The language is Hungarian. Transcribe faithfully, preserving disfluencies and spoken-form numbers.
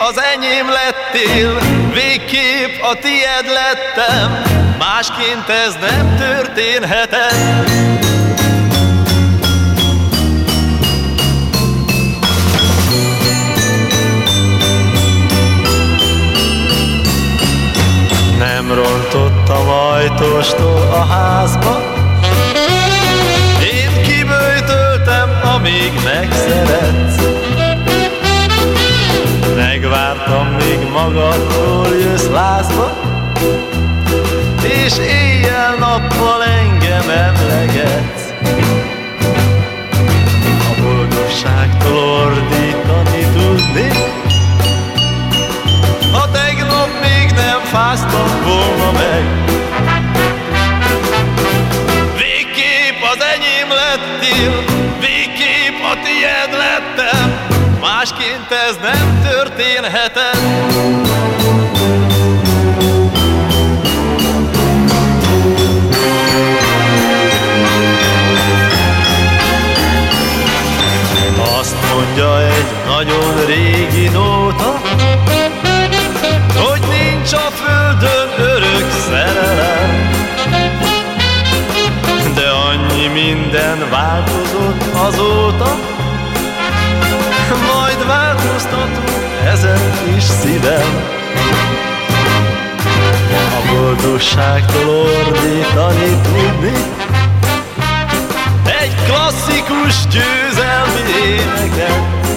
az enyém lettél, végképp a tied lettem, másként ez nem történhetett. Nem rontottam ajtóstól a házba, én kiböjtöltem, amíg megszeretsz. Megvártam, míg magadtól jössz lázba, és éjjel-nappal engem emlegetsz. A boldogságtól ordítani tudni, ha tegnap még nem fáztam volna meg. Végképp az enyém lettél, végképp a tied lettem, másként ez nem történhetett. Azt mondja egy nagyon régi nóta, hogy nincs a földön örök szerelem, de annyi minden változott azóta, majd változtatunk ezen is szívem. A boldogságtól ordítani tudni, egy klasszikus győzelmi éneket.